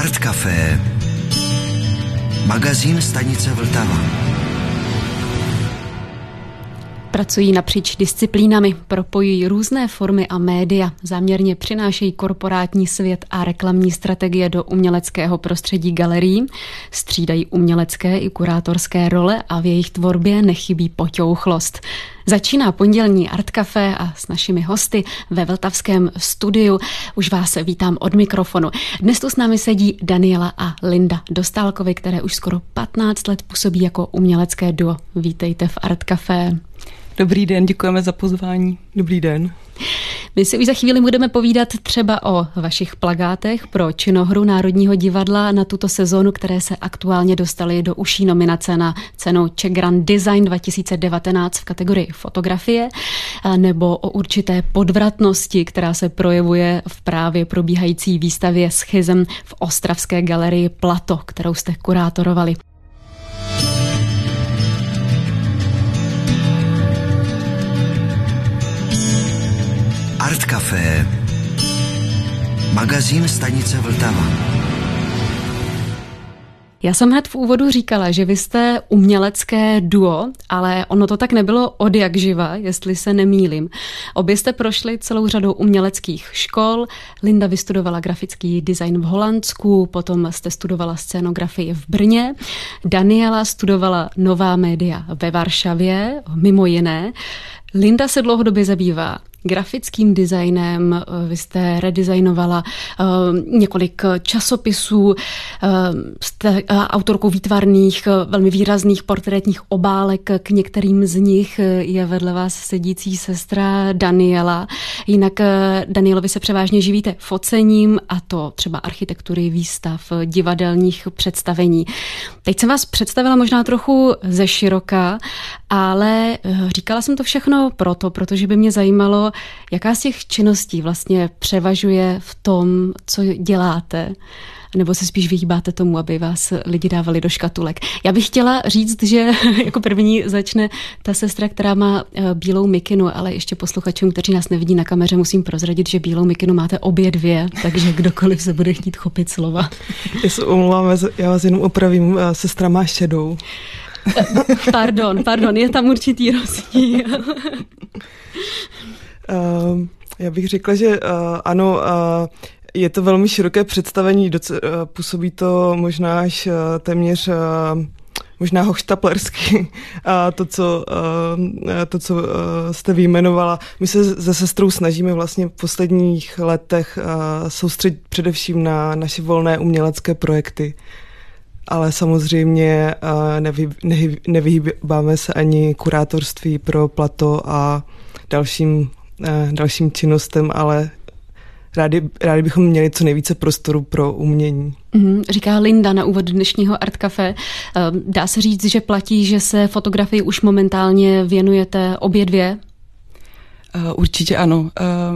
Art Café, magazín stanice Vltava. Pracují napříč disciplínami, propojují různé formy a média, záměrně přinášejí korporátní svět a reklamní strategie do uměleckého prostředí galerií, střídají umělecké i kurátorské role a v jejich tvorbě nechybí poťouchlost. Začíná pondělní Art Café a s našimi hosty ve vltavském studiu už vás vítám od mikrofonu. Dnes tu s námi sedí Daniela a Linda Dostálkovi, které už skoro 15 let působí jako umělecké duo. Vítejte v Art Café. Dobrý den, děkujeme za pozvání. Dobrý den. My si už za chvíli budeme povídat třeba o vašich plakátech pro činohru Národního divadla na tuto sezónu, které se aktuálně dostaly do užší nominace na cenu Czech Grand Design 2019 v kategorii fotografie, nebo o určité podvratnosti, která se projevuje v právě probíhající výstavě Schism v ostravské galerii Plato, kterou jste kurátorovali. Art Café, magazín stanice Vltava. Já jsem hned v úvodu říkala, že vy jste umělecké duo, ale ono to tak nebylo od jak živa, jestli se nemýlím. Obě jste prošli celou řadou uměleckých škol. Linda vystudovala grafický design v Holandsku, potom jste studovala scénografii v Brně. Daniela studovala nová média ve Varšavě, mimo jiné. Linda se dlouhodobě zabývá grafickým designem, vy jste redesignovala několik časopisů, jste autorkou výtvarných, velmi výrazných portrétních obálek, k některým z nich je vedle vás sedící sestra Daniela. Jinak Danielovi se převážně živíte focením, a to třeba architektury, výstav, divadelních představení. Teď jsem vás představila možná trochu ze široka, ale říkala jsem to všechno protože by mě zajímalo, jaká z těch činností vlastně převažuje v tom, co děláte, nebo se spíš vyhýbáte tomu, aby vás lidi dávali do škatulek. Já bych chtěla říct, že jako první začne ta sestra, která má bílou mikinu, ale ještě posluchačům, kteří nás nevidí na kameře, musím prozradit, že bílou mikinu máte obě dvě, takže kdokoliv se bude chtít chopit slova. Já se omlouvám, já vás jenom opravím, sestra má šedou. Pardon, je tam určitý rozdíl. Já bych řekla, že ano, je to velmi široké představení, působí to možná až téměř možná hochštaplersky, to, co jste vyjmenovala. My se se sestrou snažíme vlastně v posledních letech soustředit především na naše volné umělecké projekty. Ale samozřejmě nevyhýbáme se ani kurátorství pro Plato a dalším činnostem, ale rádi bychom měli co nejvíce prostoru pro umění. Říká Linda na úvod dnešního Art Café. Dá se říct, že platí, že se fotografii už momentálně věnujete obě dvě? Určitě ano.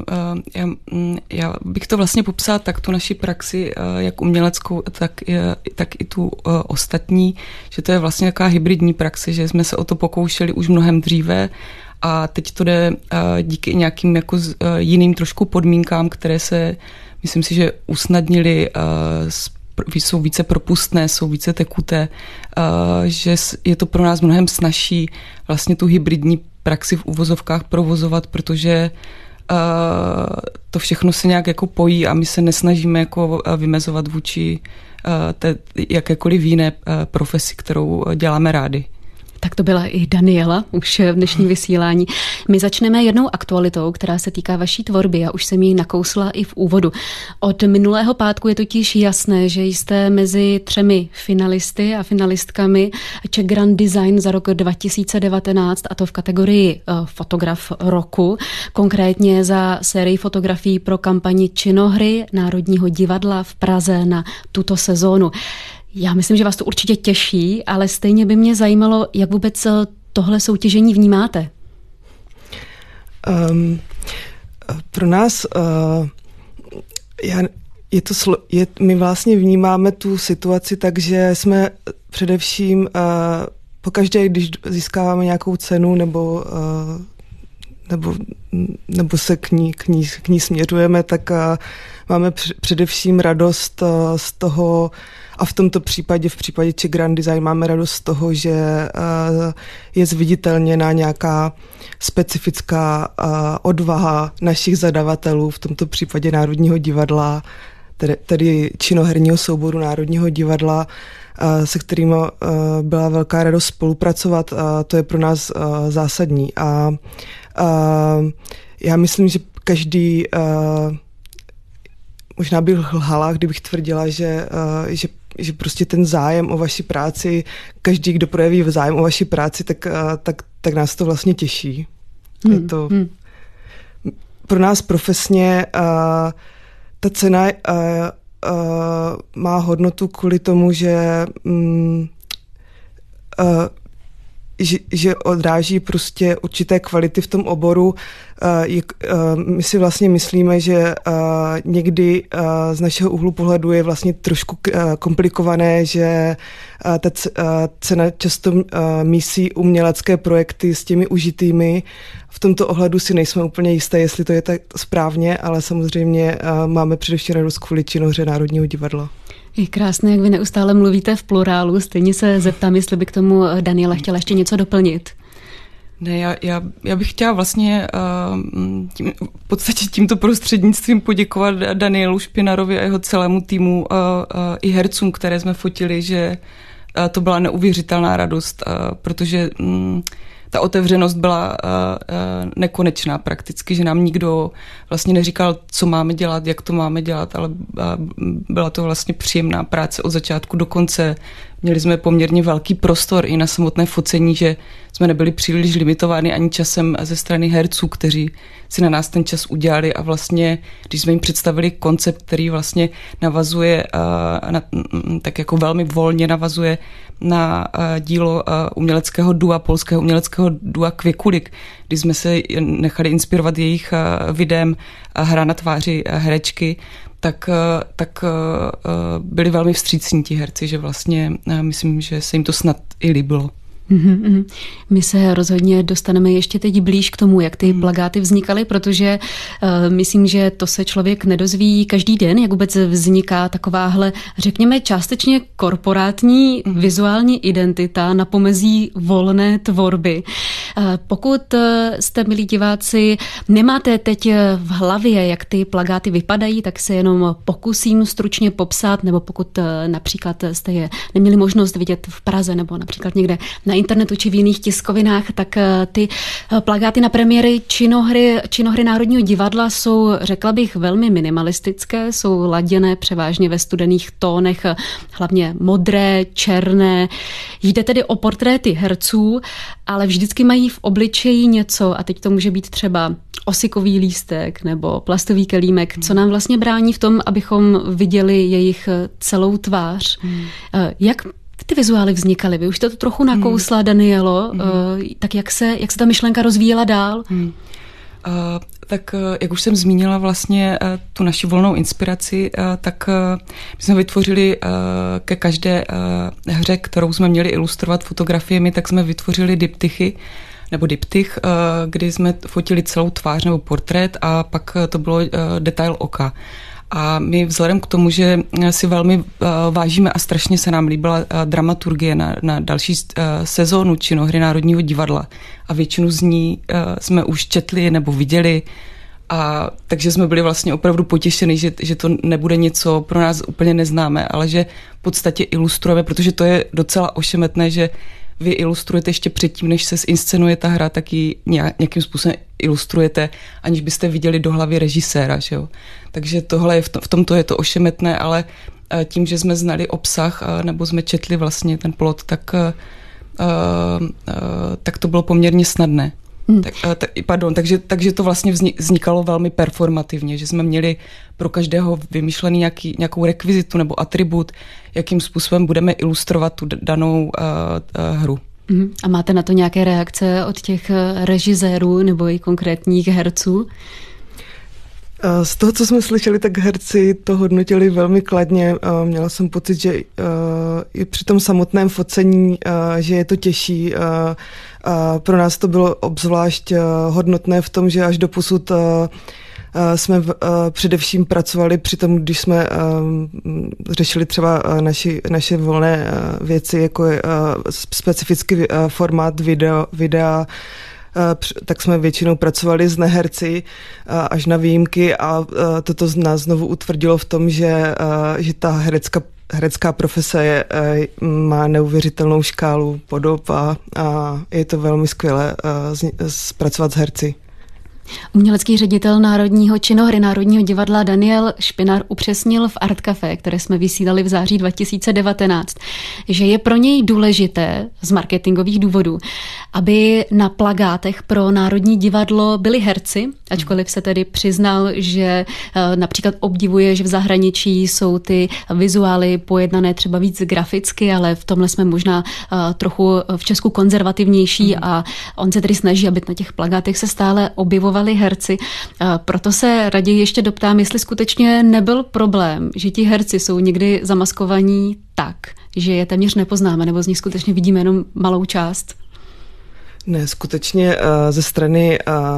Já bych to vlastně popsala tak tu naši praxi, jak uměleckou, tak i tu ostatní, že to je vlastně taková hybridní praxe, že jsme se o to pokoušeli už mnohem dříve a teď to jde díky nějakým jako jiným trošku podmínkám, které se, myslím si, že usnadnily, jsou více propustné, jsou více tekuté, že je to pro nás mnohem snazší vlastně tu hybridní praxi v uvozovkách provozovat, protože to všechno se nějak jako pojí a my se nesnažíme jako vymezovat vůči jakékoliv jiné profesi, kterou děláme rádi. Tak to byla i Daniela už v dnešním vysílání. My začneme jednou aktualitou, která se týká vaší tvorby. Já už jsem ji nakousla i v úvodu. Od minulého pátku je totiž jasné, že jste mezi 3 finalisty a finalistkami Czech Grand Design za rok 2019, a to v kategorii fotograf roku, konkrétně za sérii fotografií pro kampani činohry Národního divadla v Praze na tuto sezónu. Já myslím, že vás to určitě těší, ale stejně by mě zajímalo, jak vůbec tohle soutěžení vnímáte. Pro nás my vlastně vnímáme tu situaci tak, že jsme především pokaždé, když získáváme nějakou cenu nebo nebo se k ní směřujeme, tak máme především radost z toho, a v tomto případě, v případě Czech Grand Design, máme radost z toho, že je zviditelněná nějaká specifická odvaha našich zadavatelů, v tomto případě Národního divadla, tedy činoherního souboru Národního divadla, se kterými byla velká radost spolupracovat. To je pro nás zásadní. A já myslím, že každý, možná bych lhala, kdybych tvrdila, že prostě ten zájem o vaši práci, každý, kdo projeví zájem o vaši práci, tak nás to vlastně těší. Je to pro nás profesně ta cena má hodnotu kvůli tomu, že odráží prostě určité kvality v tom oboru. My si vlastně myslíme, že někdy z našeho úhlu pohledu je vlastně trošku komplikované, že ta cena často mísí umělecké projekty s těmi užitými. V tomto ohledu si nejsme úplně jisté, jestli to je tak správně, ale samozřejmě máme především radost kvůli činohře Národního divadla. Je krásné, jak vy neustále mluvíte v plurálu. Stejně se zeptám, jestli by k tomu Daniela chtěla ještě něco doplnit. Ne, já bych chtěla vlastně v podstatě tímto prostřednictvím poděkovat Danielu Špinarovi a jeho celému týmu i hercům, které jsme fotili, že to byla neuvěřitelná radost, protože ta otevřenost byla nekonečná prakticky, že nám nikdo vlastně neříkal, co máme dělat, jak to máme dělat, ale byla to vlastně příjemná práce od začátku do konce. Měli jsme poměrně velký prostor i na samotné focení, že jsme nebyli příliš limitováni ani časem ze strany herců, kteří si na nás ten čas udělali a vlastně, když jsme jim představili koncept, který vlastně navazuje, tak jako velmi volně navazuje na dílo uměleckého dua, polského uměleckého dua Kvěkulik, kdy jsme se nechali inspirovat jejich videem Hra na tváři herečky, tak byli velmi vstřícní ti herci, že vlastně myslím, že se jim to snad i líbilo. My se rozhodně dostaneme ještě teď blíž k tomu, jak ty plakáty vznikaly, protože myslím, že to se člověk nedozví každý den, jak vůbec vzniká takováhle, řekněme, částečně korporátní vizuální identita na pomezí volné tvorby. Pokud jste, milí diváci, nemáte teď v hlavě, jak ty plakáty vypadají, tak se jenom pokusím stručně popsat, nebo pokud například jste je neměli možnost vidět v Praze nebo například někde na internetu či v jiných tiskovinách, tak ty plakáty na premiéry činohry Národního divadla jsou, řekla bych, velmi minimalistické, jsou laděné převážně ve studených tónech, hlavně modré, černé. Jde tedy o portréty herců, ale vždycky mají v obličeji něco, a teď to může být třeba osikový lístek nebo plastový kelímek, co nám vlastně brání v tom, abychom viděli jejich celou tvář. Jak ty vizuály vznikaly? Vy už jste to trochu nakousla, Danielo, tak jak se ta myšlenka rozvíjela dál? Tak jak už jsem zmínila vlastně tu naši volnou inspiraci, tak my jsme vytvořili ke každé hře, kterou jsme měli ilustrovat fotografiemi, tak jsme vytvořili diptychy, nebo diptych, kdy jsme fotili celou tvář nebo portrét a pak to bylo detail oka. A my vzhledem k tomu, že si velmi vážíme a strašně se nám líbila dramaturgie na další sezónu činohry Národního divadla a většinu z ní jsme už četli nebo viděli, a takže jsme byli vlastně opravdu potěšeni, že to nebude něco pro nás úplně neznámé, ale že v podstatě ilustrujeme, protože to je docela ošemetné, že vy ilustrujete ještě předtím, než se zinscenuje ta hra, tak ji nějakým způsobem ilustrujete, aniž byste viděli do hlavy režiséra. Že jo? Takže tohle je v tomto je to ošemetné, ale tím, že jsme znali obsah nebo jsme četli vlastně ten plot, tak to bylo poměrně snadné. Takže to vlastně vznikalo velmi performativně, že jsme měli pro každého vymyšlený nějakou rekvizitu nebo atribut, jakým způsobem budeme ilustrovat tu danou hru. A máte na to nějaké reakce od těch režisérů nebo i konkrétních herců? Z toho, co jsme slyšeli, tak herci to hodnotili velmi kladně. Měla jsem pocit, že i při tom samotném focení, že je to těžší. Pro nás to bylo obzvlášť hodnotné v tom, že až doposud jsme především pracovali při tom, když jsme řešili třeba naše volné věci, jako je specifický formát videa, tak jsme většinou pracovali s neherci až na výjimky a toto nás znovu utvrdilo v tom, že ta herecká profese má neuvěřitelnou škálu podob a je to velmi skvělé pracovat s herci. Umělecký ředitel Národního činohry Národního divadla Daniel Špinar upřesnil v Art Café, které jsme vysílali v září 2019, že je pro něj důležité z marketingových důvodů, aby na plakátech pro Národní divadlo byli herci, ačkoliv se tedy přiznal, že například obdivuje, že v zahraničí jsou ty vizuály pojednané třeba víc graficky, ale v tomhle jsme možná trochu v Česku konzervativnější a on se tedy snaží, aby na těch plakátech se stále objevovali herci. Proto se raději ještě doptám, jestli skutečně nebyl problém, že ti herci jsou někdy zamaskovaní tak, že je téměř nepoznáme, nebo z nich skutečně vidíme jenom malou část. Ne, skutečně ze strany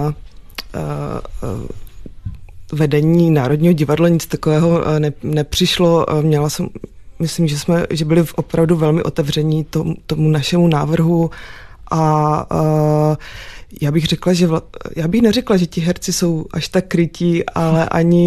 vedení Národního divadla nic takového nepřišlo. Myslím, že byli opravdu velmi otevření tomu našemu návrhu a já bych neřekla, že ti herci jsou až tak krytí, ale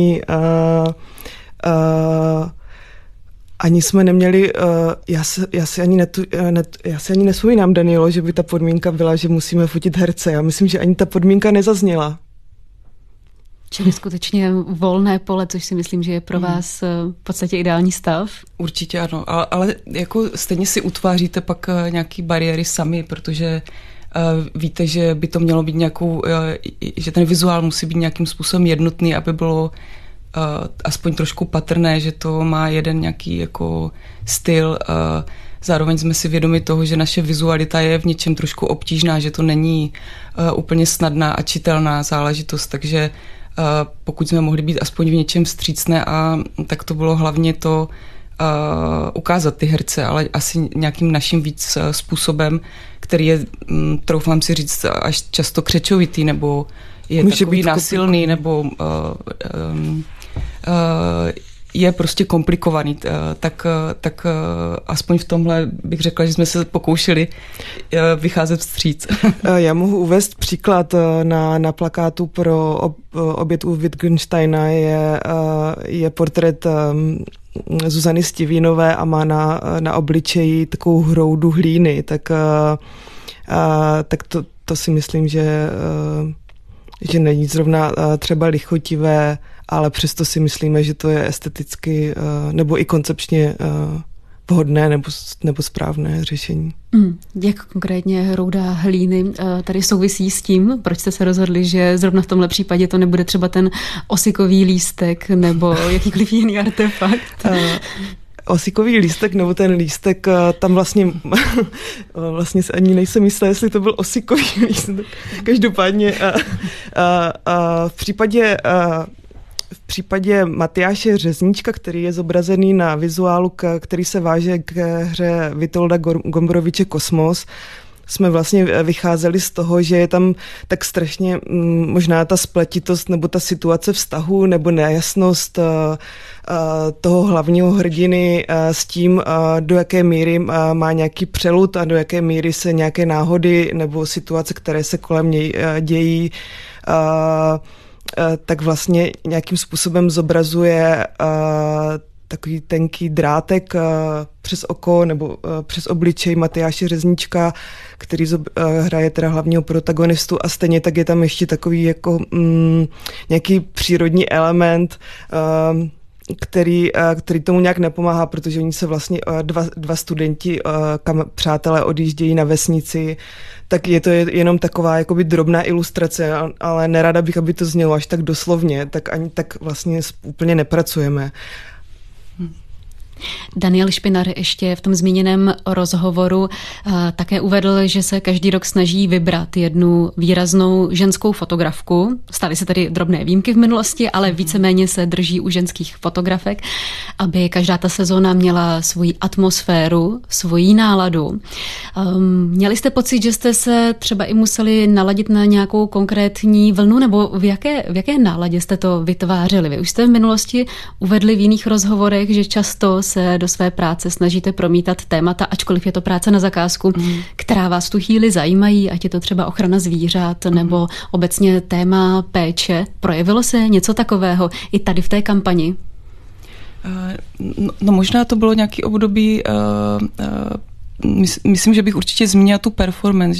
ani jsme neměli, já si ani nevzpomínám, Danielo, že by ta podmínka byla, že musíme fotit herce. Já myslím, že ani ta podmínka nezazněla. Čili skutečně volné pole, což si myslím, že je pro vás v podstatě ideální stav. Určitě ano, ale jako stejně si utváříte pak nějaký bariéry sami, protože víte, že by to mělo být že ten vizuál musí být nějakým způsobem jednotný, aby bylo aspoň trošku patrné, že to má jeden nějaký jako styl. Zároveň jsme si vědomi toho, že naše vizualita je v něčem trošku obtížná, že to není úplně snadná a čitelná záležitost, takže pokud jsme mohli být aspoň v něčem vstřícné, tak to bylo hlavně to ukázat ty herce, ale asi nějakým naším víc způsobem, který je, troufám si říct, až často křečovitý, nebo je může takový násilný, nebo je prostě komplikovaný, tak aspoň v tomhle bych řekla, že jsme se pokoušeli vycházet vstříc. Já mohu uvést příklad. Na plakátu pro oběd u Wittgensteina je portrét Zuzany Stivínové a má na obličeji takovou hroudu hlíny, tak to si myslím, že není zrovna třeba lichotivé, ale přesto si myslíme, že to je esteticky nebo i koncepčně vhodné nebo správné řešení. Jak konkrétně hrouda hlíny tady souvisí s tím, proč jste se rozhodli, že zrovna v tomhle případě to nebude třeba ten osikový lístek nebo jakýkoliv jiný artefakt? Osikový lístek nebo ten lístek, tam vlastně se ani nejsem jistá, jestli to byl osikový lístek. Každopádně v případě Matyáše Řezníčka, který je zobrazený na vizuálu, který se váže k hře Vitolda Gombroviče Kosmos, jsme vlastně vycházeli z toho, že je tam tak strašně možná ta spletitost nebo ta situace vztahu nebo nejasnost toho hlavního hrdiny s tím, do jaké míry má nějaký přelud a do jaké míry se nějaké náhody nebo situace, které se kolem něj dějí, tak vlastně nějakým způsobem zobrazuje takový tenký drátek přes oko nebo přes obličej Matyáše Řezníčka, který hraje teda hlavního protagonistu a stejně tak je tam ještě takový jako nějaký přírodní element, který tomu nějak nepomáhá, protože oni se vlastně dva studenti, přátelé odjíždějí na vesnici, tak je to jenom taková jakoby drobná ilustrace, ale nerada bych, aby to znělo až tak doslovně, tak ani tak vlastně úplně nepracujeme. Daniel Špinar ještě v tom zmíněném rozhovoru také uvedl, že se každý rok snaží vybrat jednu výraznou ženskou fotografku. Staly se tedy drobné výjimky v minulosti, ale víceméně se drží u ženských fotografek, aby každá ta sezóna měla svoji atmosféru, svoji náladu. Měli jste pocit, že jste se třeba i museli naladit na nějakou konkrétní vlnu, nebo v jaké náladě jste to vytvářeli? Vy už jste v minulosti uvedli v jiných rozhovorech, že často se do své práce snažíte promítat témata, ačkoliv je to práce na zakázku, která vás tu chvíli zajímají, ať je to třeba ochrana zvířat nebo obecně téma péče. Projevilo se něco takového i tady v té kampani? No možná to bylo nějaký období, myslím, že bych určitě zmínila tu performance,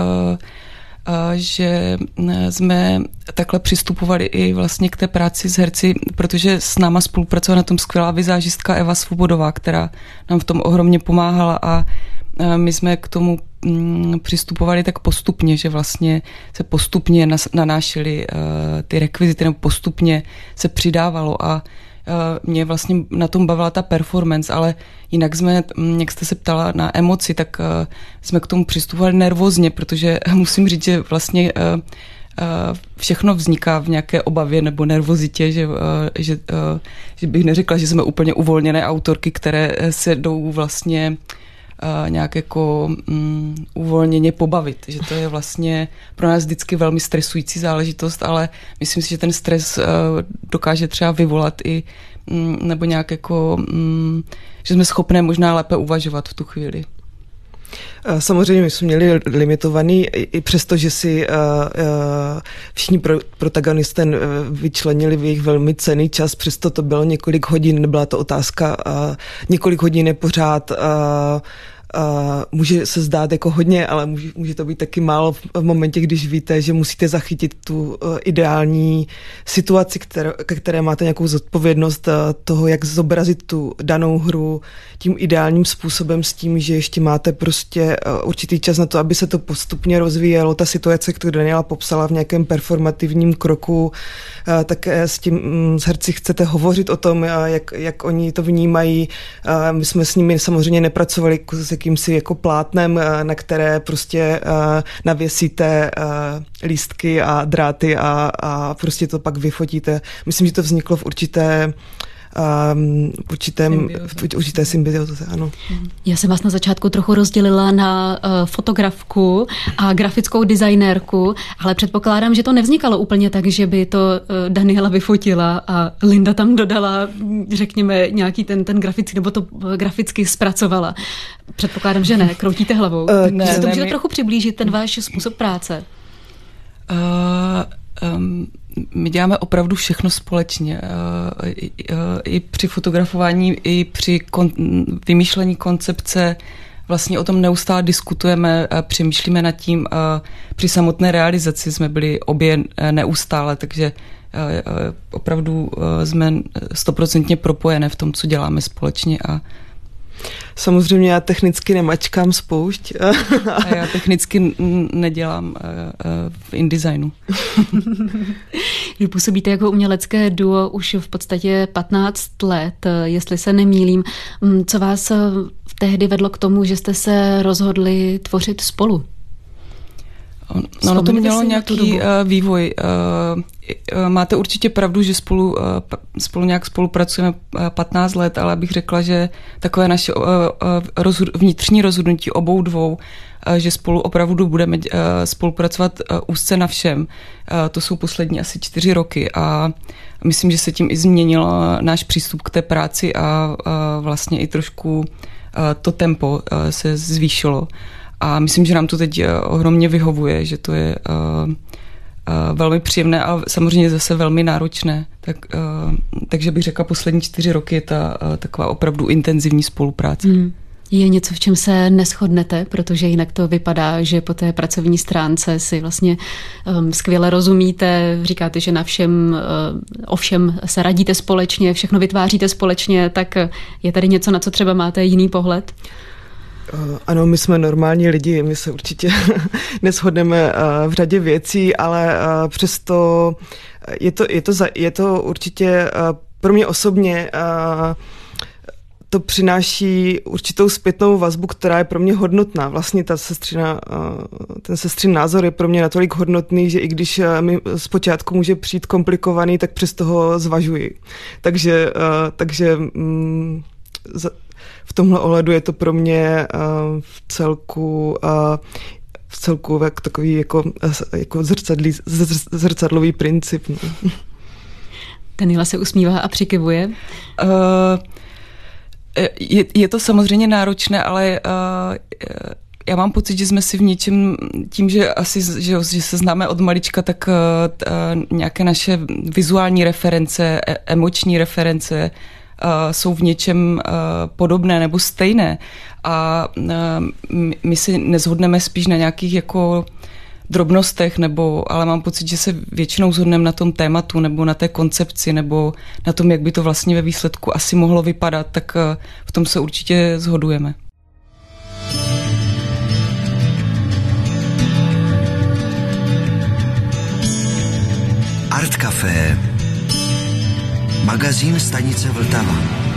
že jsme takhle přistupovali i vlastně k té práci s herci, protože s náma spolupracovala na tom skvělá vizážistka Eva Svobodová, která nám v tom ohromně pomáhala a my jsme k tomu přistupovali tak postupně, že vlastně se postupně nanášely ty rekvizity, nebo postupně se přidávalo a mě vlastně na tom bavila ta performance, ale jinak jsme, jak jste se ptala na emoci, tak jsme k tomu přistupovali nervózně, protože musím říct, že vlastně všechno vzniká v nějaké obavě nebo nervozitě, že bych neřekla, že jsme úplně uvolněné autorky, které se jdou vlastně nějak jako uvolněně pobavit, že to je vlastně pro nás vždycky velmi stresující záležitost, ale myslím si, že ten stres dokáže třeba vyvolat i nebo nějak jako, že jsme schopné možná lépe uvažovat v tu chvíli. Samozřejmě my jsme měli limitovaný, i přesto, že si všichni protagonisté vyčlenili v jejich velmi cenný čas, přesto to bylo několik hodin, nebyla to otázka, několik hodin je pořád, může se zdát jako hodně, ale může to být taky málo v momentě, když víte, že musíte zachytit tu ideální situaci, ke které máte nějakou zodpovědnost toho, jak zobrazit tu danou hru tím ideálním způsobem s tím, že ještě máte prostě určitý čas na to, aby se to postupně rozvíjelo. Ta situace, kterou Daniela popsala v nějakém performativním kroku, tak s herci chcete hovořit o tom, jak oni to vnímají. My jsme s nimi samozřejmě nepracovali s jakýmsi jako plátnem, na které prostě navěsíte lístky a dráty a prostě to pak vyfotíte. Myslím, že to vzniklo v určité symbioze, ano. Já jsem vás na začátku trochu rozdělila na fotografku a grafickou designérku, ale předpokládám, že to nevznikalo úplně tak, že by to Daniela vyfotila a Linda tam dodala, řekněme, nějaký ten grafický, nebo to graficky zpracovala. Předpokládám, že ne. Kroutíte hlavou. Že to můžete trochu přiblížit, ten váš způsob práce? My děláme opravdu všechno společně. I při fotografování, i při vymýšlení koncepce. Vlastně o tom neustále diskutujeme, přemýšlíme nad tím. Při samotné realizaci jsme byli obě neustále, takže opravdu jsme 100% propojené v tom, co děláme společně. Samozřejmě já technicky nemačkám spoušť. A já technicky nedělám v InDesignu. Vy působíte jako umělecké duo už v podstatě 15 let, jestli se nemýlím. Co vás tehdy vedlo k tomu, že jste se rozhodli tvořit spolu? No to mělo nějaký vývoj. Máte určitě pravdu, že spolu nějak spolupracujeme 15 let, ale bych řekla, že takové naše vnitřní rozhodnutí obou dvou, že spolu opravdu budeme spolupracovat úzce na všem. To jsou poslední asi 4 roky a myslím, že se tím i změnil náš přístup k té práci a vlastně i trošku to tempo se zvýšilo. A myslím, že nám to teď ohromně vyhovuje, že to je velmi příjemné a samozřejmě zase velmi náročné. Takže bych řekla, poslední 4 roky je ta taková opravdu intenzivní spolupráce. Je něco, v čem se neshodnete, protože jinak to vypadá, že po té pracovní stránce si vlastně skvěle rozumíte, říkáte, že na všem, o všem se radíte společně, všechno vytváříte společně, tak je tady něco, na co třeba máte jiný pohled? Ano, my jsme normální lidi, my se určitě neshodneme v řadě věcí, ale přesto je to určitě pro mě osobně to přináší určitou zpětnou vazbu, která je pro mě hodnotná. Vlastně ten sestřin názor je pro mě natolik hodnotný, že i když mi zpočátku může přijít komplikovaný, tak přesto ho zvažuji. Takže v tomhle ohledu je to pro mě v celku takový jako zrcadlový princip. No. Daniela se usmívá a přikivuje. Je to samozřejmě náročné, ale já mám pocit, že jsme si v něčem, tím, že že se známe od malička, tak nějaké naše vizuální reference, emoční reference jsou v něčem podobné nebo stejné. A my si nezhodneme spíš na nějakých jako drobnostech, ale mám pocit, že se většinou shodneme na tom tématu nebo na té koncepci nebo na tom, jak by to vlastně ve výsledku asi mohlo vypadat, tak v tom se určitě shodujeme. Art Café, magazín stanice Vltava.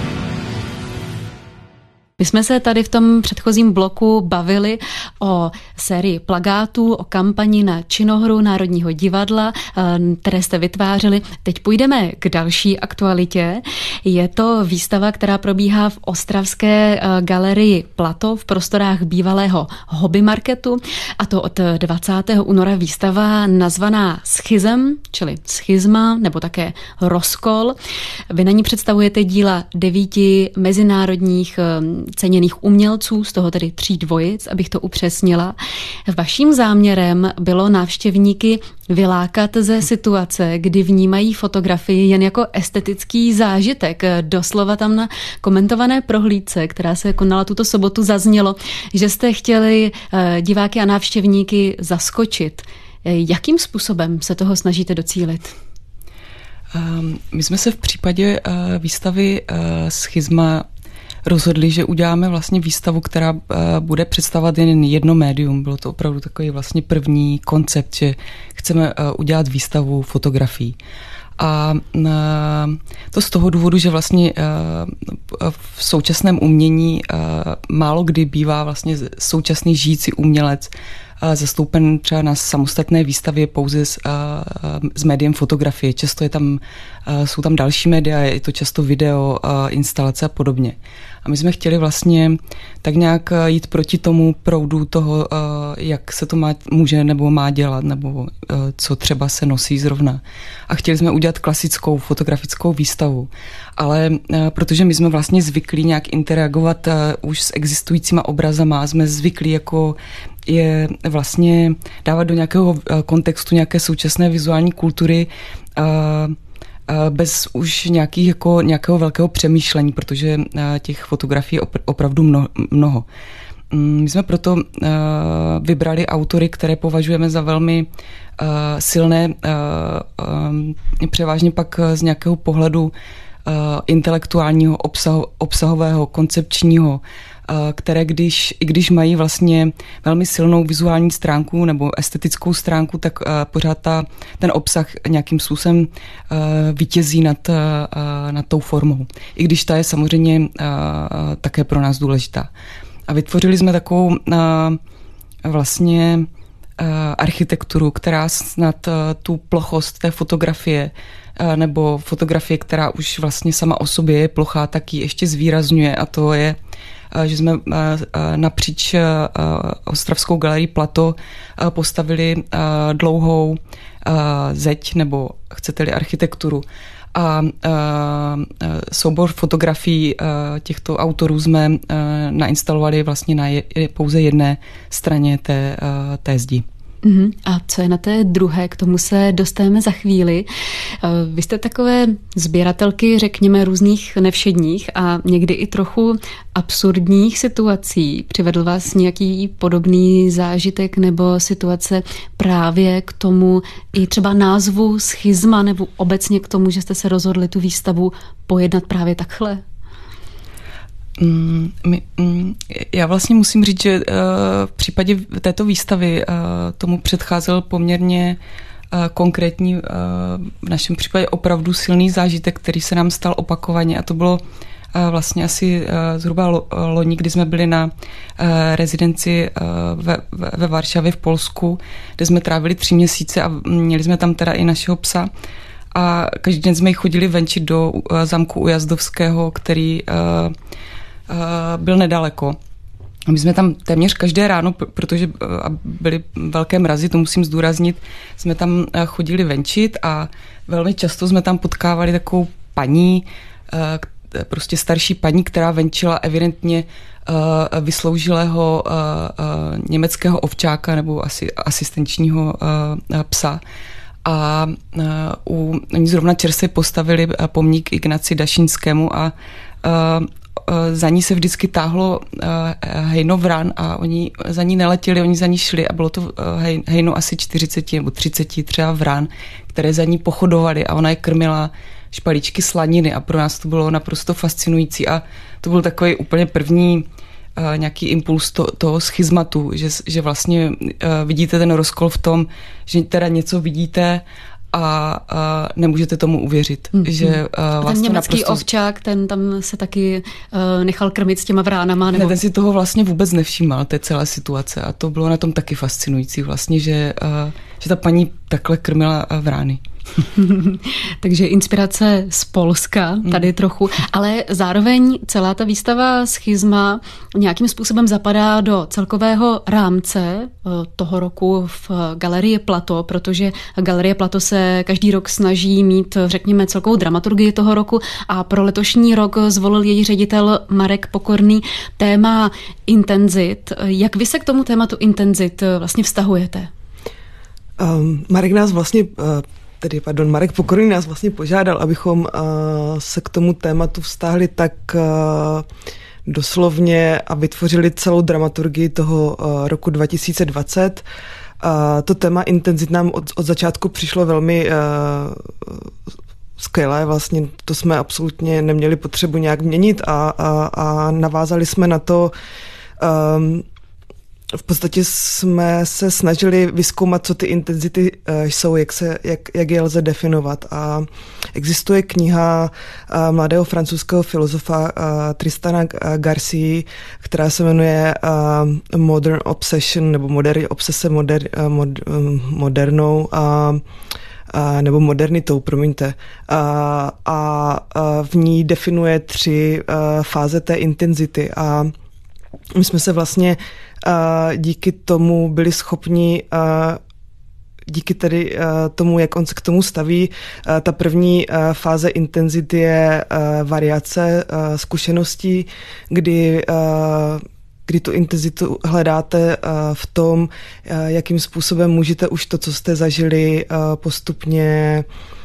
My jsme se tady v tom předchozím bloku bavili o sérii plakátů, o kampani na činohru Národního divadla, které jste vytvářeli. Teď půjdeme k další aktualitě. Je to výstava, která probíhá v ostravské galerii Plato v prostorách bývalého hobby marketu, a to od 20. února výstava nazvaná Schizm, čili schizma, nebo také rozkol. Vy na ní představujete díla 9 mezinárodních ceněných umělců, z toho tedy 3 dvojic, abych to upřesnila. Vaším záměrem bylo návštěvníky vylákat ze situace, kdy vnímají fotografii jen jako estetický zážitek. Doslova tam na komentované prohlídce, která se konala tuto sobotu, zaznělo, že jste chtěli diváky a návštěvníky zaskočit. Jakým způsobem se toho snažíte docílit? My jsme se v případě výstavy Schizma rozhodli, že uděláme vlastně výstavu, která bude představovat jen jedno médium. Bylo to opravdu takový vlastně první koncept, že chceme udělat výstavu fotografií. A to z toho důvodu, že vlastně v současném umění málo kdy bývá vlastně současný žijící umělec zastoupen třeba na samostatné výstavě pouze s médiem fotografie. Často jsou tam další média, je to často video, instalace a podobně. A my jsme chtěli vlastně tak nějak jít proti tomu proudu toho, jak se to může nebo má dělat, nebo co třeba se nosí zrovna. A chtěli jsme udělat klasickou fotografickou výstavu. Ale protože my jsme vlastně zvyklí nějak interagovat už s existujícíma obrazama, jsme zvyklí jako je vlastně dávat do nějakého kontextu nějaké současné vizuální kultury bez už nějakého velkého přemýšlení, protože těch fotografií je opravdu mnoho. My jsme proto vybrali autory, které považujeme za velmi silné, převážně pak z nějakého pohledu intelektuálního, obsahového, koncepčního, které i když mají vlastně velmi silnou vizuální stránku nebo estetickou stránku, tak pořád ten obsah nějakým způsobem vítězí nad tou formou. I když ta je samozřejmě také pro nás důležitá. A vytvořili jsme takovou vlastně architekturu, která snad tu plochost té fotografie nebo fotografie, která už vlastně sama o sobě je plochá, tak ji ještě zvýrazňuje, a to je, že jsme napříč ostravskou galerii Plato postavili dlouhou zeď, nebo chcete-li architekturu. A soubor fotografií těchto autorů jsme nainstalovali vlastně na pouze jedné straně té zdi. A co je na té druhé, k tomu se dostaneme za chvíli. Vy jste takové sběratelky, řekněme, různých nevšedních a někdy i trochu absurdních situací. Přivedl vás nějaký podobný zážitek nebo situace právě k tomu i třeba názvu schizma, nebo obecně k tomu, že jste se rozhodli tu výstavu pojednat právě takhle? Já vlastně musím říct, že v případě této výstavy tomu předcházel poměrně konkrétní, v našem případě opravdu silný zážitek, který se nám stal opakovaně, a to bylo vlastně asi zhruba loni, kdy jsme byli na rezidenci ve Varšavě v Polsku, kde jsme trávili 3 měsíce a měli jsme tam teda i našeho psa. A každý den jsme chodili venčit do zámku Ujazdovského, který byl nedaleko. A my jsme tam téměř každé ráno, protože byly velké mrazy, to musím zdůraznit, jsme tam chodili venčit a velmi často jsme tam potkávali takovou paní, prostě starší paní, která venčila evidentně vysloužilého německého ovčáka nebo asi asistenčního psa. A oni zrovna čerstvě postavili pomník Ignaci Dašinskému a za ní se vždycky táhlo hejno vran a oni za ní neletěli, oni za ní šli a bylo to hejno asi 40 nebo 30 třeba vran, které za ní pochodovali a ona je krmila špalíčky slaniny a pro nás to bylo naprosto fascinující a to byl takový úplně první nějaký impuls toho schizmatu, že vlastně vidíte ten rozkol v tom, že teda něco vidíte a nemůžete tomu uvěřit. Že ten německý ovčák, ten tam se taky nechal krmit s těma vránama? Nebo... Ne, ten si toho vlastně vůbec nevšímal, té celé situace a to bylo na tom taky fascinující vlastně, že ta paní takhle krmila vrány. Takže inspirace z Polska tady trochu, ale zároveň celá ta výstava Schizma nějakým způsobem zapadá do celkového rámce toho roku v Galerii Plato, protože Galerie Plato se každý rok snaží mít, řekněme, celkovou dramaturgii toho roku a pro letošní rok zvolil její ředitel Marek Pokorný téma intenzit. Jak vy se k tomu tématu intenzit vlastně vztahujete? Marek Pokorný nás vlastně požádal, abychom se k tomu tématu vztáhli tak doslovně a vytvořili celou dramaturgii toho roku 2020. To téma intenzit nám od začátku přišlo velmi skvělé, vlastně to jsme absolutně neměli potřebu nějak měnit a navázali jsme na to. V podstatě jsme se snažili vyzkoumat, co ty intenzity jsou, jak je lze definovat. A existuje kniha mladého francouzského filozofa Tristana Garcia, která se jmenuje Modern Obsession, nebo obsese modernou, nebo modernitou, promiňte. A v ní definuje 3 fáze té intenzity. A my jsme se vlastně díky tomu byli schopni, díky tedy tomu, jak on se k tomu staví, ta první fáze intenzity je variace zkušeností, kdy tu intenzitu hledáte v tom, jakým způsobem můžete už to, co jste zažili, postupně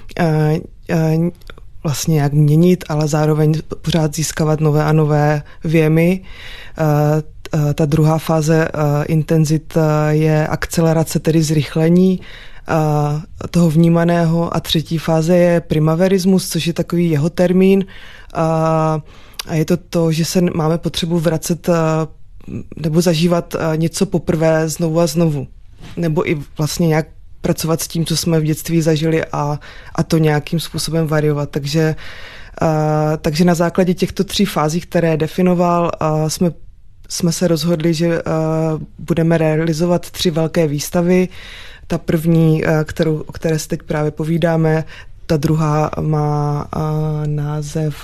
vlastně jak měnit, ale zároveň pořád získávat nové a nové vjemy. Ta druhá fáze intenzit je akcelerace, tedy zrychlení toho vnímaného a třetí fáze je primaverismus, což je takový jeho termín a je to, že se máme potřebu vracet nebo zažívat něco poprvé znovu a znovu. Nebo i vlastně nějak pracovat s tím, co jsme v dětství zažili a to nějakým způsobem variovat. Takže na základě těchto 3 fází, které definoval, jsme se rozhodli, že budeme realizovat 3 velké výstavy. Ta první, o které se teď právě povídáme, ta druhá má název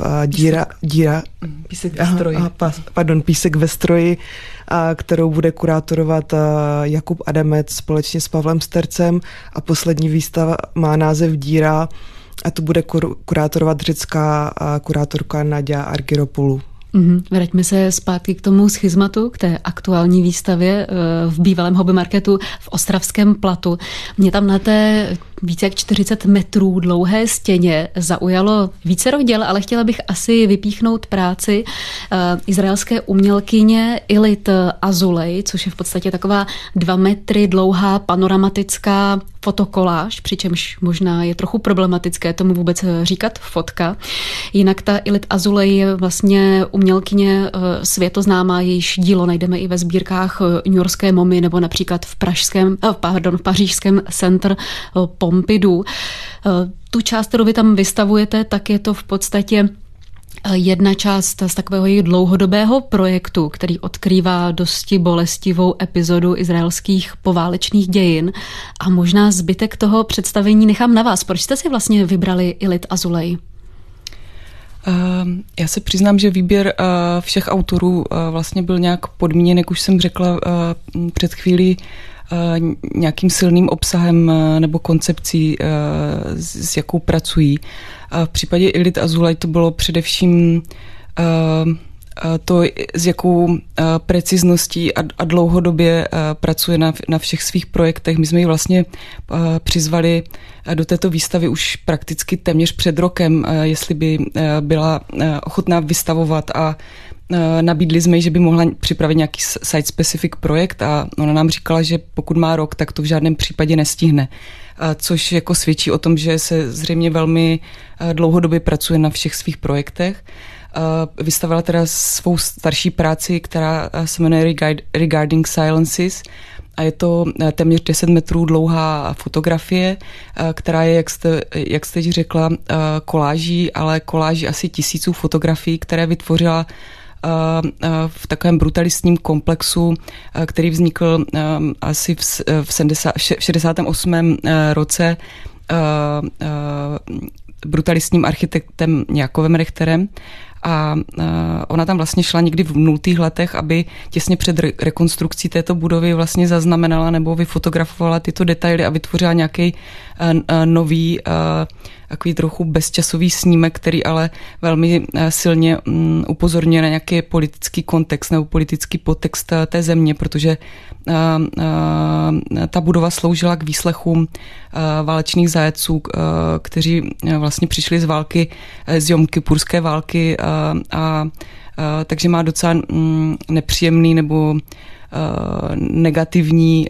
Písek ve stroji, kterou bude kurátorovat Jakub Adamec společně s Pavlem Stercem a poslední výstava má název Díra a to bude kurátorovat řecká kurátorka Nadia Argyropoulou. Vraťme se zpátky k tomu schizmatu, k té aktuální výstavě v bývalém hobby marketu v Ostravském Platu. Mě tam na té více jak 40 metrů dlouhé stěně zaujalo vícero děl, ale chtěla bych asi vypíchnout práci izraelské umělkyně Ilit Azulej, což je v podstatě taková 2 metry dlouhá panoramatická fotokoláž, přičemž možná je trochu problematické tomu vůbec říkat fotka. Jinak ta Ilit Azulej je vlastně umělkyně světoznámá, jejíž dílo najdeme i ve sbírkách newyorské MoMA nebo například v pařížském Centre Pompidou. Tu část, kterou vy tam vystavujete, tak je to v podstatě jedna část z takového jejich dlouhodobého projektu, který odkrývá dosti bolestivou epizodu izraelských poválečných dějin a možná zbytek toho představení nechám na vás. Proč jste si vlastně vybrali Ilit Azulej? Já se přiznám, že výběr všech autorů vlastně byl nějak podmíněn, jak už jsem řekla před chvílí, nějakým silným obsahem nebo koncepcí, s jakou pracují. V případě Ilit Azulej to bylo především to, s jakou precizností a dlouhodobě pracuje na všech svých projektech. My jsme ji vlastně přizvali do této výstavy už prakticky téměř před rokem, jestli by byla ochotná vystavovat, a nabídli jsme jí, že by mohla připravit nějaký site-specific projekt, a ona nám říkala, že pokud má rok, tak to v žádném případě nestihne. Což jako svědčí o tom, že se zřejmě velmi dlouhodobě pracuje na všech svých projektech. Vystavila teda svou starší práci, která se jmenuje Regarding Silences, a je to téměř 10 metrů dlouhá fotografie, která je, jak jste řekla, koláží, ale koláží asi tisíců fotografií, které vytvořila v takovém brutalistním komplexu, který vznikl asi v 68. roce brutalistním architektem Jakovem Richterem. A ona tam vlastně šla někdy v 0. letech, aby těsně před rekonstrukcí této budovy vlastně zaznamenala nebo vyfotografovala tyto detaily a vytvořila nějaký nový, takový trochu bezčasový snímek, který ale velmi silně upozorňuje na nějaký politický kontext nebo politický podtext té země, protože ta budova sloužila k výslechům válečných zajatců, kteří vlastně přišli z války, z jomkipurské války, a takže má docela nepříjemný nebo negativní,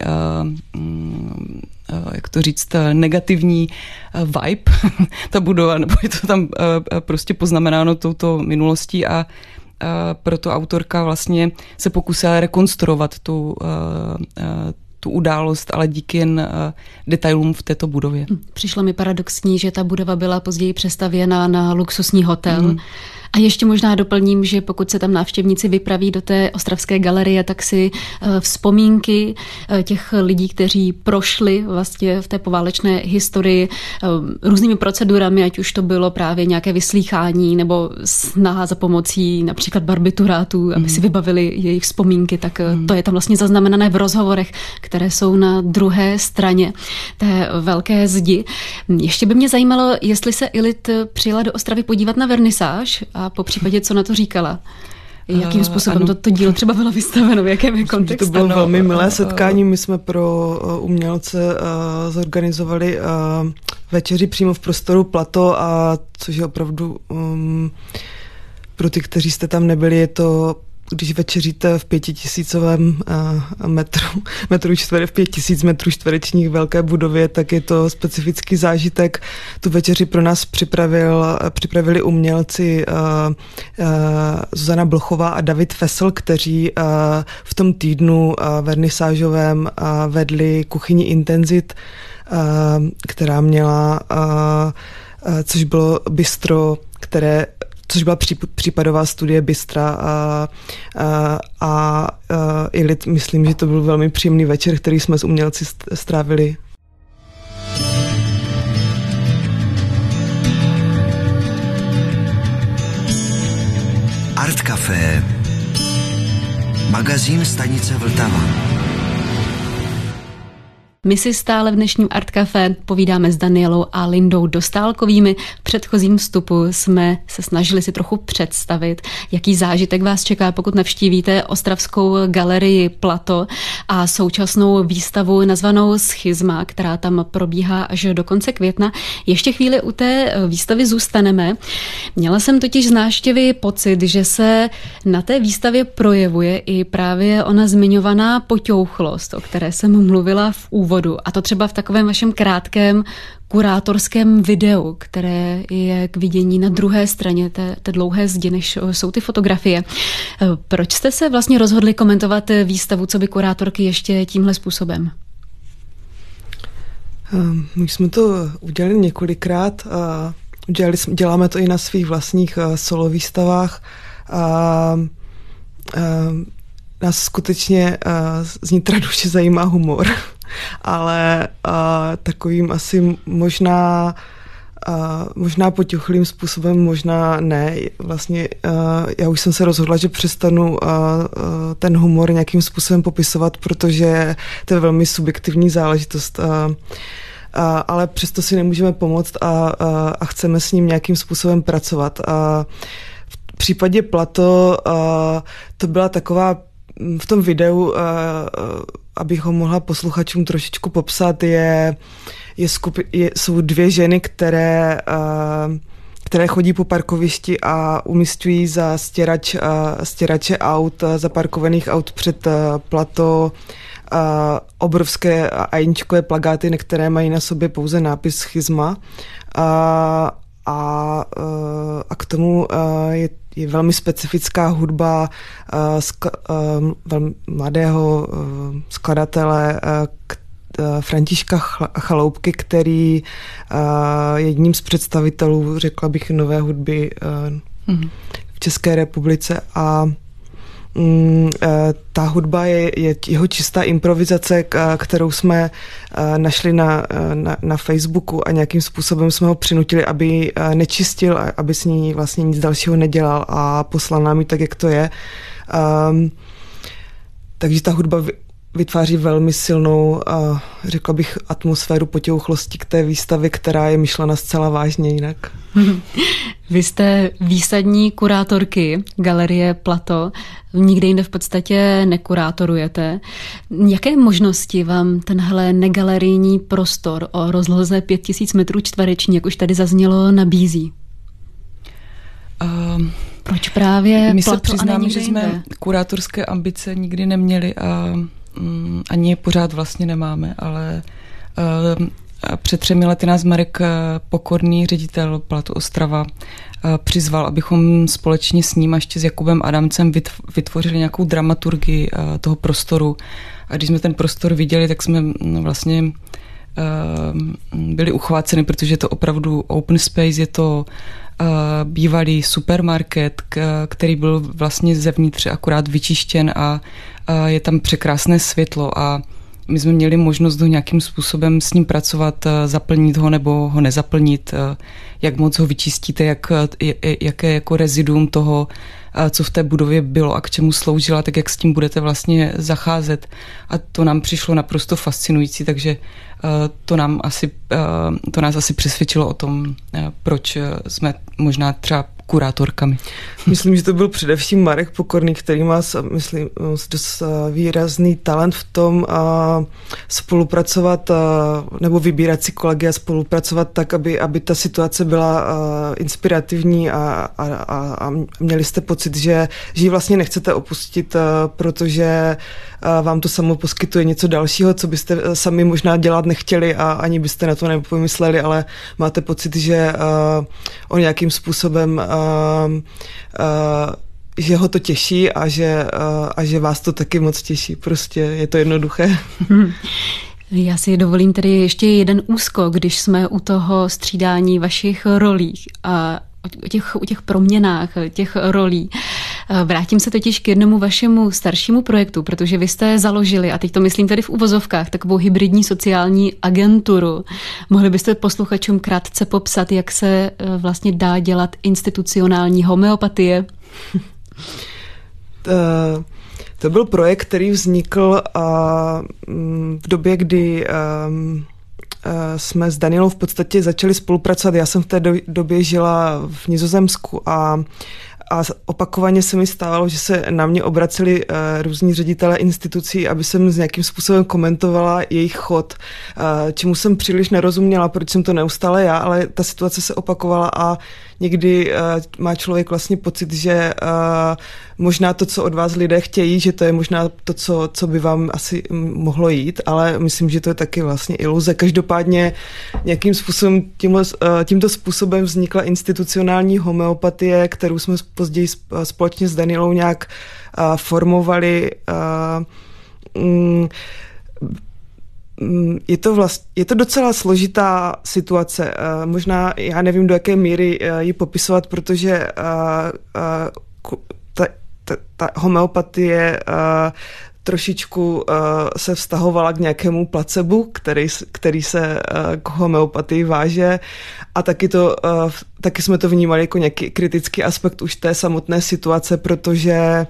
jak to říct, negativní vibe ta budova, nebo je to tam prostě poznamenáno touto minulostí, a proto autorka vlastně se pokusila rekonstruovat tu událost, ale díky jen detailům v této budově. Přišlo mi paradoxní, že ta budova byla později přestavěna na luxusní hotel. A ještě možná doplním, že pokud se tam návštěvníci vypraví do té ostravské galerie, tak si vzpomínky těch lidí, kteří prošli vlastně v té poválečné historii různými procedurami, ať už to bylo právě nějaké vyslýchání nebo snaha za pomocí například barbiturátů, aby si vybavili jejich vzpomínky, tak to je tam vlastně zaznamenané v rozhovorech, které jsou na druhé straně té velké zdi. Ještě by mě zajímalo, jestli se Ilit přijela do Ostravy podívat na vernisáž a po případě, co na to zvykala. Jakým způsobem to dílo třeba bylo vystaveno, v jakém je kontextu? To bylo velmi milé setkání. My jsme pro umělce zorganizovali večeři přímo v prostoru Plato, a což je opravdu pro ty, kteří jste tam nebyli, je to, když večeříte v 5000 metru čtvereční, v 5000 metrů čtverečních velké budově, tak je to specifický zážitek. Tu večeři pro nás připravili umělci Zuzana Blochová a David Fesel, kteří v tom týdnu vernisážovém vedli kuchyni Intenzit, která měla, což bylo bistro, což byla případová studie bistra, a Ilit, myslím, že to byl velmi příjemný večer, který jsme s umělci strávili. Art Café, magazín stanice Vltava. My si stále v dnešním Art Café povídáme s Danielou a Lindou Dostálkovými. V předchozím vstupu jsme se snažili si trochu představit, jaký zážitek vás čeká, pokud navštívíte ostravskou galerii Plato a současnou výstavu nazvanou Schizma, která tam probíhá až do konce května. Ještě chvíli u té výstavy zůstaneme. Měla jsem totiž z návštěvy pocit, že se na té výstavě projevuje i právě ona zmiňovaná poťouchlost, o které jsem mluvila v úvodu. A to třeba v takovém vašem krátkém kurátorském videu, které je k vidění na druhé straně té dlouhé zdi, než jsou ty fotografie. Proč jste se vlastně rozhodli komentovat výstavu coby kurátorky ještě tímhle způsobem? My jsme to udělali několikrát. děláme to i na svých vlastních solo výstavách. Nás skutečně z Nitra duše zajímá humor, ale takovým asi možná poťuchlým způsobem, možná ne. Vlastně já už jsem se rozhodla, že přestanu ten humor nějakým způsobem popisovat, protože to je velmi subjektivní záležitost. Ale přesto si nemůžeme pomoct a chceme s ním nějakým způsobem pracovat. V případě Plato to byla taková, v tom videu, abych ho mohla posluchačům trošičku popsat, jsou dvě ženy, které chodí po parkovišti a umisťují za stěrače aut, zaparkovaných aut před Plato, obrovské ajíčkové plakáty, které mají na sobě pouze nápis Schizma. A k tomu je velmi specifická hudba velmi mladého skladatele Františka Chaloupky, který je jedním z představitelů, řekla bych, nové hudby v České republice a ta hudba je jeho čistá improvizace, kterou jsme našli na Facebooku a nějakým způsobem jsme ho přinutili, aby nečistil, aby s ní vlastně nic dalšího nedělal a poslal nám ji tak, jak to je. Takže ta hudba vytváří velmi silnou, řekla bych, atmosféru potěuchlosti k té výstavě, která je myšlena zcela vážně jinak. Vy jste výsadní kurátorky Galerie Plato, nikde jinde v podstatě nekurátorujete. Jaké možnosti vám tenhle negalerijní prostor o rozloze 5000 metrů čtverečních, jak už tady zaznělo, nabízí? Proč právě my Plato se přiznáme, že jsme jinde? kurátorské ambice nikdy neměli a ani je pořád vlastně nemáme, ale před 3 lety nás Marek Pokorný, ředitel Platu Ostrava, přizval, abychom společně s ním a ještě s Jakubem Adamcem vytvořili nějakou dramaturgii toho prostoru. A když jsme ten prostor viděli, tak jsme vlastně byli uchváceni, protože je to opravdu open space, je to bývalý supermarket, který byl vlastně zevnitř akorát vyčištěn a je tam překrásné světlo a my jsme měli možnost ho nějakým způsobem s ním pracovat, zaplnit ho nebo ho nezaplnit, jak moc ho vyčistíte, jaké jako reziduum toho, co v té budově bylo a k čemu sloužila, tak jak s tím budete vlastně zacházet. A to nám přišlo naprosto fascinující, takže to nás asi přesvědčilo o tom, proč jsme možná třeba kurátorkami. Myslím, že to byl především Marek Pokorný, který má, myslím, dost výrazný talent v tom spolupracovat nebo vybírat si kolegy a spolupracovat tak, aby ta situace byla inspirativní a měli jste pocit, že ji vlastně nechcete opustit, protože vám to samo poskytuje něco dalšího, co byste sami možná dělat nechtěli a ani byste na to nepomysleli, ale máte pocit, že on nějakým způsobem že ho to těší a že vás to taky moc těší. Prostě je to jednoduché. Já si dovolím tedy ještě jeden úskok, když jsme u toho střídání vašich rolí a o těch proměnách, těch rolí. Vrátím se totiž k jednomu vašemu staršímu projektu, protože vy jste založili, a teď to myslím tedy v uvozovkách, takovou hybridní sociální agenturu. Mohli byste posluchačům krátce popsat, jak se vlastně dá dělat institucionální homeopatie? To byl projekt, který vznikl v době, kdy jsme s Danielou v podstatě začali spolupracovat. Já jsem v té době žila v Nizozemsku a opakovaně se mi stávalo, že se na mě obraceli různí ředitelé institucí, aby jsem s nějakým způsobem komentovala jejich chod, čemu jsem příliš nerozuměla, proč jsem to neustále já, ale ta situace se opakovala a někdy má člověk vlastně pocit, že možná to, co od vás lidé chtějí, že to je možná to, co by vám asi mohlo jít, ale myslím, že to je taky vlastně iluze. Každopádně nějakým způsobem tímto způsobem vznikla institucionální homeopatie, kterou jsme později společně s Danielou nějak formovali. je to docela složitá situace. Možná já nevím, do jaké míry ji popisovat, protože ta homeopatie trošičku se vztahovala k nějakému placebu, který se k homeopatii váže, a taky jsme to vnímali jako nějaký kritický aspekt už té samotné situace, protože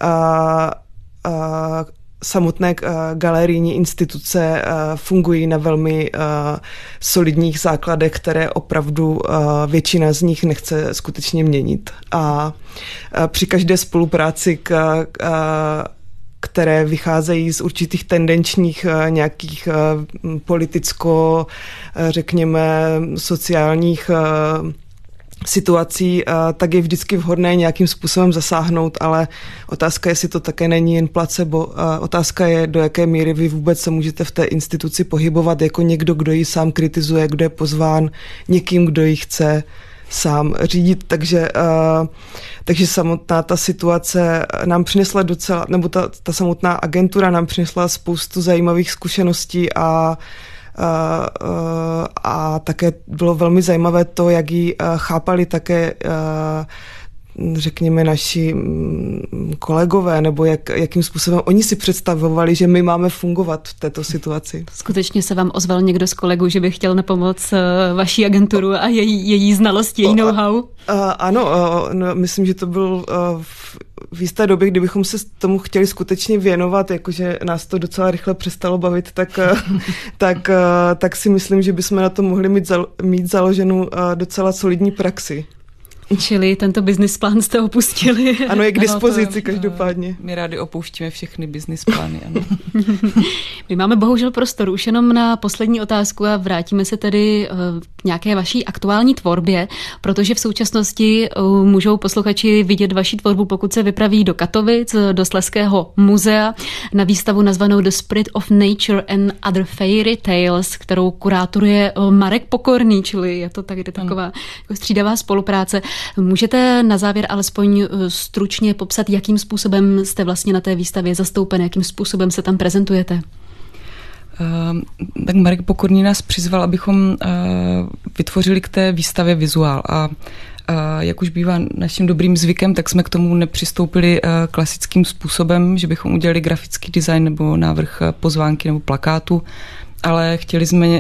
samotné galerijní instituce fungují na velmi solidních základech, které opravdu většina z nich nechce skutečně měnit. A při každé spolupráci, které vycházejí z určitých tendenčních nějakých politicko, řekněme, sociálních situací, tak je vždycky vhodné nějakým způsobem zasáhnout, ale otázka je, jestli to také není jen placebo. Otázka je, do jaké míry vy vůbec se můžete v té instituci pohybovat jako někdo, kdo ji sám kritizuje, kdo je pozván někým, kdo ji chce sám řídit. Takže samotná ta situace nám přinesla docela, nebo ta samotná agentura nám přinesla spoustu zajímavých zkušeností a také bylo velmi zajímavé to, jak ji chápali také, řekněme, naši kolegové, nebo jakým způsobem oni si představovali, že my máme fungovat v této situaci. Skutečně se vám ozval někdo z kolegů, že by chtěl na pomoc vaší agenturu a její znalosti, její know-how? Ano, myslím, že to byl v jisté době, kdybychom se tomu chtěli skutečně věnovat, jakože nás to docela rychle přestalo bavit, tak si myslím, že bychom na to mohli mít založenou docela solidní praxi. Čili tento business plán jste opustili. Ano, je k dispozici každopádně. My rádi opouštíme všechny business plány, ano. My máme bohužel prostor už jenom na poslední otázku a vrátíme se tedy k nějaké vaší aktuální tvorbě, protože v současnosti můžou posluchači vidět vaši tvorbu, pokud se vypraví do Katovic, do Slezského muzea, na výstavu nazvanou The Spirit of Nature and Other Fairy Tales, kterou kurátoruje Marek Pokorný, čili je to taky taková jako střídavá spolupráce. Můžete na závěr alespoň stručně popsat, jakým způsobem jste vlastně na té výstavě zastoupen, jakým způsobem se tam prezentujete? Tak Marek Pokorný nás přizval, abychom vytvořili k té výstavě vizuál a jak už bývá naším dobrým zvykem, tak jsme k tomu nepřistoupili klasickým způsobem, že bychom udělali grafický design nebo návrh pozvánky nebo plakátu, ale chtěli jsme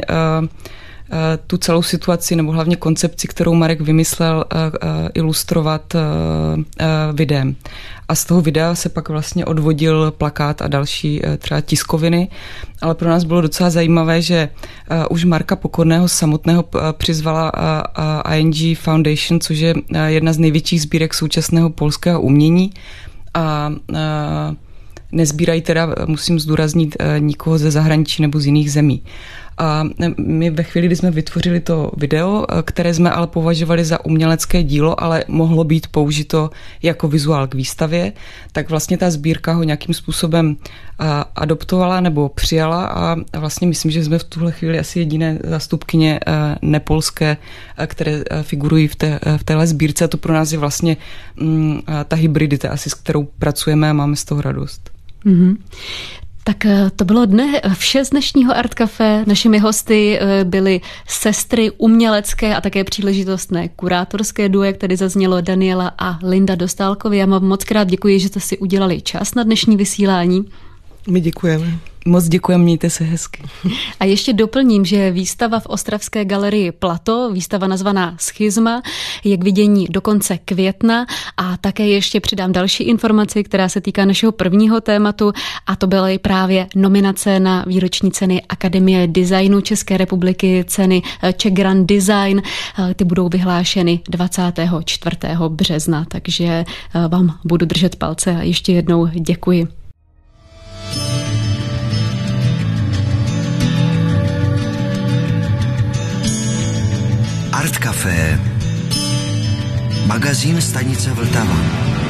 tu celou situaci nebo hlavně koncepci, kterou Marek vymyslel, ilustrovat videem. A z toho videa se pak vlastně odvodil plakát a další třeba tiskoviny, ale pro nás bylo docela zajímavé, že už Marka Pokorného samotného přizvala ING Foundation, což je jedna z největších sbírek současného polského umění a nezbírají teda, musím zdůraznit, nikoho ze zahraničí nebo z jiných zemí. A my ve chvíli, kdy jsme vytvořili to video, které jsme ale považovali za umělecké dílo, ale mohlo být použito jako vizuál k výstavě, tak vlastně ta sbírka ho nějakým způsobem adoptovala nebo přijala a vlastně myslím, že jsme v tuhle chvíli asi jediné zástupkyně nepolské, které figurují v téhle sbírce, a to pro nás je vlastně ta hybridita asi, s kterou pracujeme a máme z toho radost. Mm-hmm. Tak to bylo vše z dnešního Art Café. Našimi hosty byly sestry umělecké a také příležitostné kurátorské duo, jak tady zaznělo, Daniela a Linda Dostálkovi. Já vám moc krát děkuji, že jste si udělali čas na dnešní vysílání. My děkujeme. Moc děkujeme, mějte se hezky. A ještě doplním, že výstava v ostravské galerii Plato, výstava nazvaná Schizma, je k vidění do konce května a také ještě přidám další informaci, která se týká našeho prvního tématu, a to byly právě nominace na výroční ceny Akademie designu České republiky, ceny Czech Grand Design. Ty budou vyhlášeny 24. března, takže vám budu držet palce a ještě jednou děkuji. Art Café, magazín stanice Vltava.